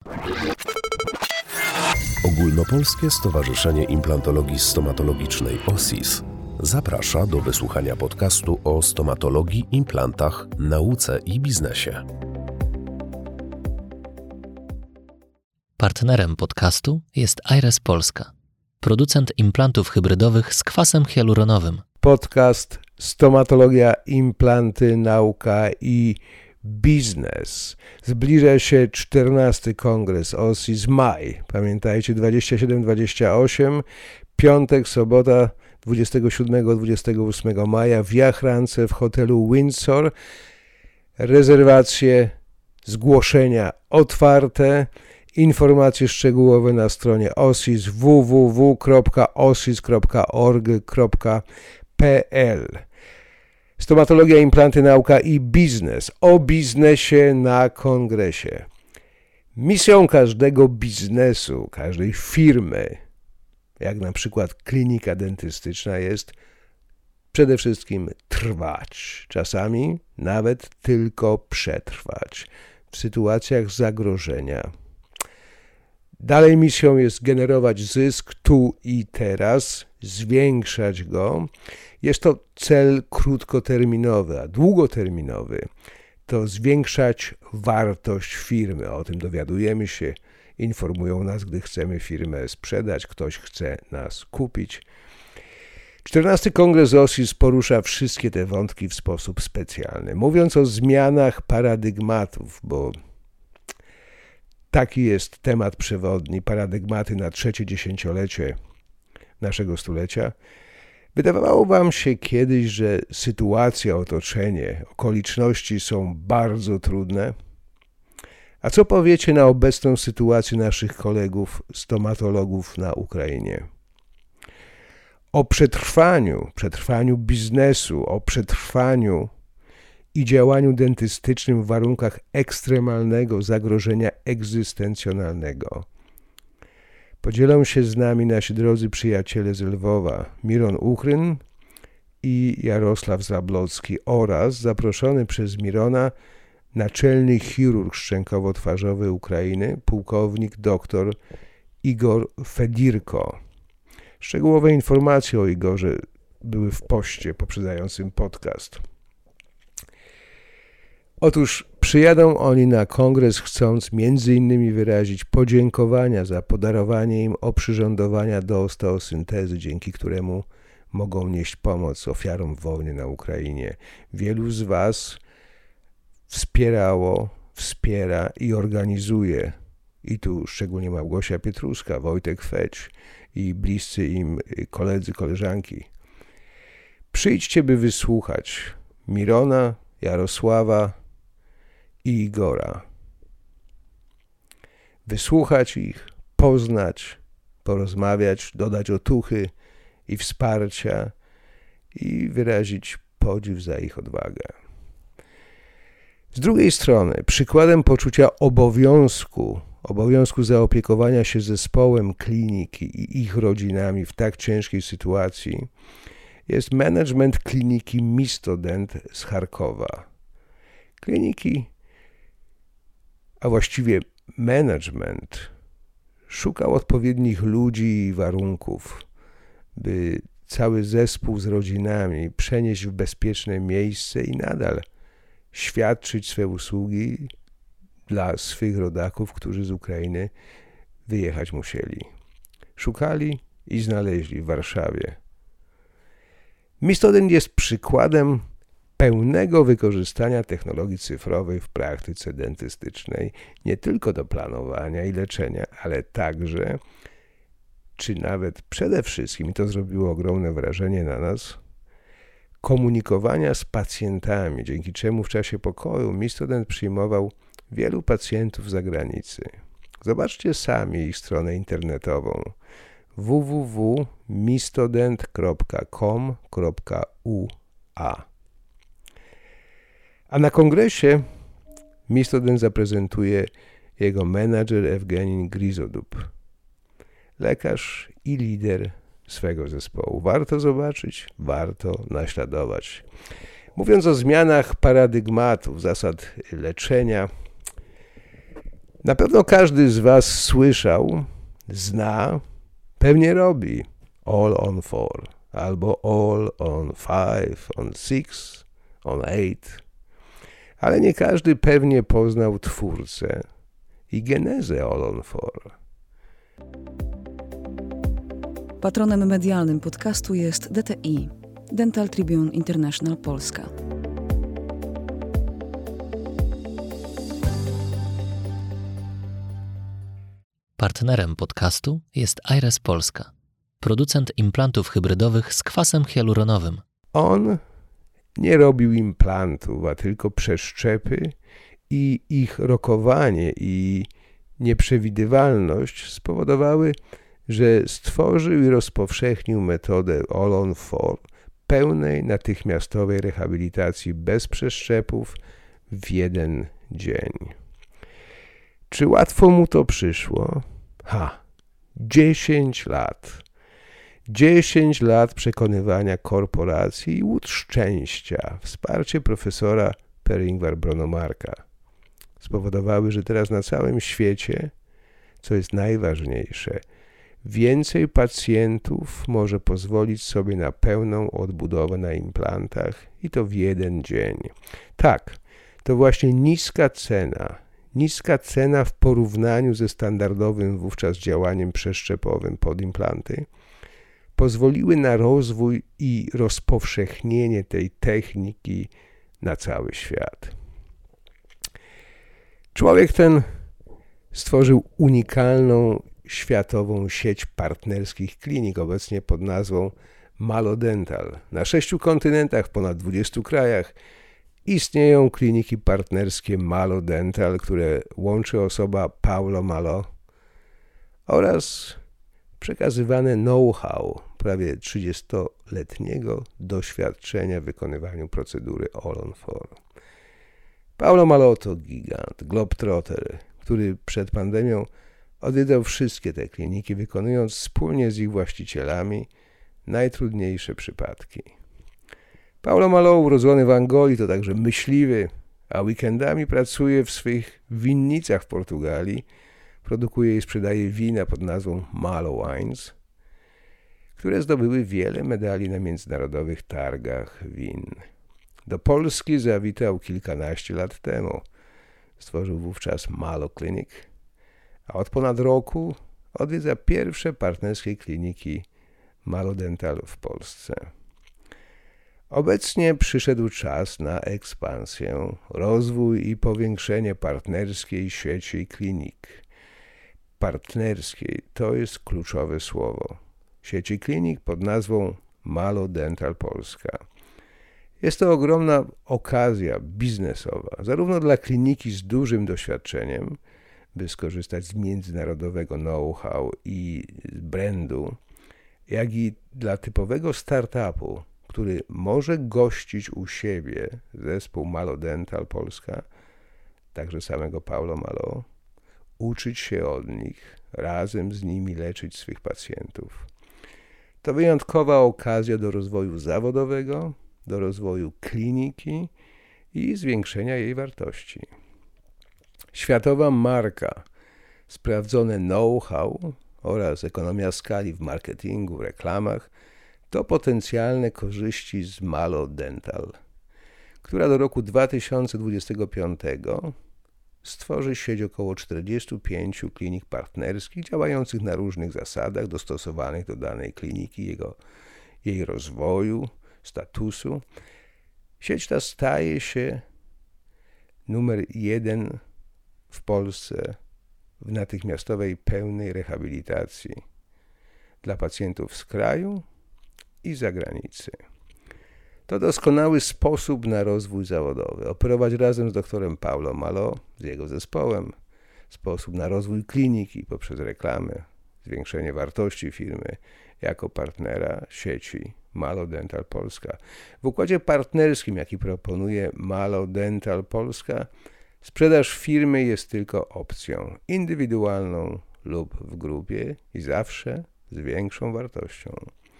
Ogólnopolskie Stowarzyszenie Implantologii Stomatologicznej OSIS zaprasza do wysłuchania podcastu o stomatologii, implantach, nauce i biznesie. Partnerem podcastu jest Aires Polska, producent implantów hybrydowych z kwasem hialuronowym. Podcast Stomatologia, implanty, nauka i biznes. Zbliża się 14. kongres OSIS maj. Pamiętajcie, 27-28, piątek, sobota 27-28 maja w Jachrance w hotelu Windsor. Rezerwacje, zgłoszenia otwarte. Informacje szczegółowe na stronie OSIS www.osis.org.pl. Stomatologia, implanty, nauka i biznes. O biznesie na kongresie. Misją każdego biznesu, każdej firmy, jak na przykład klinika dentystyczna, jest przede wszystkim trwać. Czasami nawet tylko przetrwać w sytuacjach zagrożenia. Dalej misją jest generować zysk tu i teraz, zwiększać go. Jest to cel krótkoterminowy, a długoterminowy to zwiększać wartość firmy. O tym dowiadujemy się, informują nas, gdy chcemy firmę sprzedać, ktoś chce nas kupić. 14. Kongres OSIS porusza wszystkie te wątki w sposób specjalny. Mówiąc o zmianach paradygmatów, bo taki jest temat przewodni, paradygmaty na trzecie dziesięciolecie naszego stulecia. Wydawało wam się kiedyś, że sytuacja, otoczenie, okoliczności są bardzo trudne? A co powiecie na obecną sytuację naszych kolegów stomatologów na Ukrainie? O przetrwaniu biznesu, o przetrwaniu i działaniu dentystycznym w warunkach ekstremalnego zagrożenia egzystencjonalnego podzielą się z nami nasi drodzy przyjaciele z Lwowa, Miron Uchryn i Jarosław Zablocki oraz zaproszony przez Mirona naczelny chirurg szczękowo-twarzowy Ukrainy, pułkownik dr Igor Fedirko. Szczegółowe informacje o Igorze były w poście poprzedzającym podcast. Otóż przyjadą oni na kongres, chcąc m.in. wyrazić podziękowania za podarowanie im oprzyrządowania do osteosyntezy, dzięki któremu mogą nieść pomoc ofiarom wojny na Ukrainie. Wielu z was wspierało, wspiera i organizuje, i tu szczególnie Małgosia Pietruszka, Wojtek Feć i bliscy im koledzy, koleżanki. Przyjdźcie, by wysłuchać Mirona, Jarosława i Igora. Wysłuchać ich, poznać, porozmawiać, dodać otuchy i wsparcia i wyrazić podziw za ich odwagę. Z drugiej strony, przykładem poczucia obowiązku zaopiekowania się zespołem kliniki i ich rodzinami w tak ciężkiej sytuacji jest management kliniki Mistodent z Charkowa. Kliniki, a właściwie management, szukał odpowiednich ludzi i warunków, by cały zespół z rodzinami przenieść w bezpieczne miejsce i nadal świadczyć swe usługi dla swych rodaków, którzy z Ukrainy wyjechać musieli. Szukali i znaleźli w Warszawie. Mistodent jest przykładem pełnego wykorzystania technologii cyfrowej w praktyce dentystycznej, nie tylko do planowania i leczenia, ale także, czy nawet przede wszystkim, i to zrobiło ogromne wrażenie na nas, komunikowania z pacjentami, dzięki czemu w czasie pokoju Mistodent przyjmował wielu pacjentów z zagranicy. Zobaczcie sami ich stronę internetową www.mistodent.com.ua. A na kongresie Mistodent zaprezentuje jego menadżer Ewgenin Grizodub, lekarz i lider swego zespołu. Warto zobaczyć, warto naśladować. Mówiąc o zmianach paradygmatów, zasad leczenia, Na pewno każdy z Was słyszał, zna, pewnie robi all on 4, albo all on 5, on 6, on 8. Ale nie każdy pewnie poznał twórcę i genezę all on 4. Patronem medialnym podcastu jest DTI, Dental Tribune International Polska. Partnerem podcastu jest Aires Polska, producent implantów hybrydowych z kwasem hialuronowym. On nie robił implantów, a tylko przeszczepy i ich rokowanie i nieprzewidywalność spowodowały, że stworzył i rozpowszechnił metodę all on 4 pełnej, natychmiastowej rehabilitacji bez przeszczepów w jeden dzień. Czy łatwo mu to przyszło? 10 lat. 10 lat przekonywania korporacji i łód szczęścia, wsparcie profesora Per-Ingvar Brånemarka spowodowały, że teraz na całym świecie, co jest najważniejsze, więcej pacjentów może pozwolić sobie na pełną odbudowę na implantach i to w jeden dzień. Tak, to właśnie niska cena w porównaniu ze standardowym wówczas działaniem przeszczepowym pod implanty pozwoliły na rozwój i rozpowszechnienie tej techniki na cały świat. Człowiek ten stworzył unikalną światową sieć partnerskich klinik, obecnie pod nazwą Malo Dental. Na 6 kontynentach, w ponad 20 krajach istnieją kliniki partnerskie Malo Dental, które łączy osoba Paulo Malo oraz przekazywane know-how prawie 30-letniego doświadczenia w wykonywaniu procedury all on 4. Paulo Malo to gigant, globetrotter, który przed pandemią odwiedzał wszystkie te kliniki, wykonując wspólnie z ich właścicielami najtrudniejsze przypadki. Paulo Malo, urodzony w Angolii, to także myśliwy, a weekendami pracuje w swych winnicach w Portugalii. Produkuje i sprzedaje wina pod nazwą Malo Wines, które zdobyły wiele medali na międzynarodowych targach win. Do Polski zawitał kilkanaście lat temu. Stworzył wówczas Malo Clinic, a od ponad roku odwiedza pierwsze partnerskie kliniki Malo Dental w Polsce. Obecnie przyszedł czas na ekspansję, rozwój i powiększenie partnerskiej sieci klinik. Partnerskiej to jest kluczowe słowo. Sieci klinik pod nazwą Malo Dental Polska. Jest to ogromna okazja biznesowa, zarówno dla kliniki z dużym doświadczeniem, by skorzystać z międzynarodowego know-how i brandu, jak i dla typowego startupu, który może gościć u siebie zespół Malo Dental Polska, także samego Paulo Malo, uczyć się od nich, razem z nimi leczyć swych pacjentów. To wyjątkowa okazja do rozwoju zawodowego, do rozwoju kliniki i zwiększenia jej wartości. Światowa marka, sprawdzone know-how oraz ekonomia skali w marketingu, w reklamach to potencjalne korzyści z Malo Dental, która do roku 2025 stworzy sieć około 45 klinik partnerskich działających na różnych zasadach dostosowanych do danej kliniki, jej rozwoju, statusu. Sieć ta staje się numer 1 w Polsce w natychmiastowej pełnej rehabilitacji dla pacjentów z kraju i zagranicy. To doskonały sposób na rozwój zawodowy. Operować razem z doktorem Paulo Malo, z jego zespołem. Sposób na rozwój kliniki poprzez reklamy, zwiększenie wartości firmy jako partnera sieci Malo Dental Polska. W układzie partnerskim, jaki proponuje Malo Dental Polska, sprzedaż firmy jest tylko opcją indywidualną lub w grupie i zawsze z większą wartością.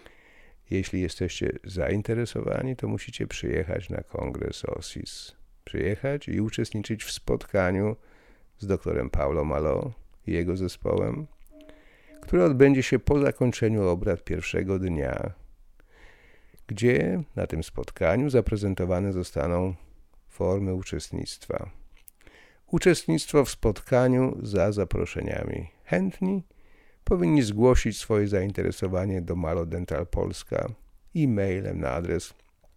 Jeśli jesteście zainteresowani, to musicie przyjechać na kongres OSIS. Przyjechać i uczestniczyć w spotkaniu z doktorem Paulo Malo i jego zespołem, które odbędzie się po zakończeniu obrad pierwszego dnia, gdzie na tym spotkaniu zaprezentowane zostaną formy uczestnictwa. Uczestnictwo w spotkaniu za zaproszeniami. Chętni powinni zgłosić swoje zainteresowanie do Malo Dental Polska e-mailem na adres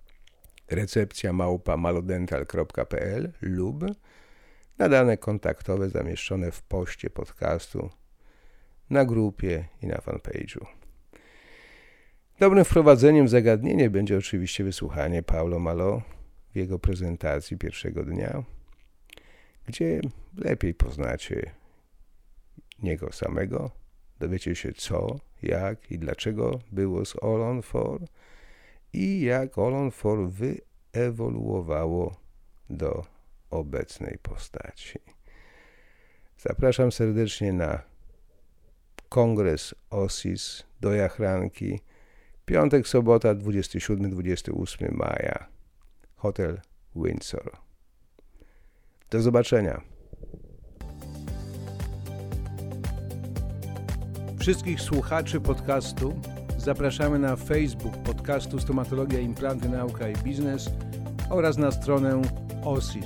recepcja@malodental.pl lub na dane kontaktowe zamieszczone w poście podcastu na grupie i na fanpage'u. Dobrym wprowadzeniem w zagadnienie będzie oczywiście wysłuchanie Paulo Malo w jego prezentacji pierwszego dnia, gdzie lepiej poznacie niego samego, dowiecie się co, jak i dlaczego było z All on 4 i jak All on 4 wyewoluowało do obecnej postaci. Zapraszam serdecznie na kongres OSIS do Jachranki, piątek, sobota, 27-28 maja, hotel Windsor. Do zobaczenia. Wszystkich słuchaczy podcastu zapraszamy na Facebook podcastu Stomatologia, Implanty, Nauka i Biznes oraz na stronę OSIS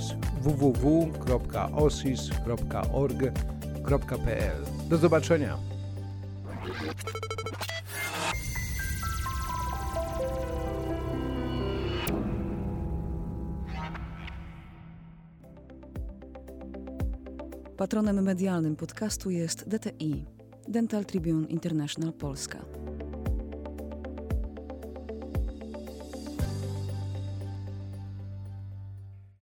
www.osis.org.pl. Do zobaczenia. Patronem medialnym podcastu jest DTI, Dental Tribune International Polska.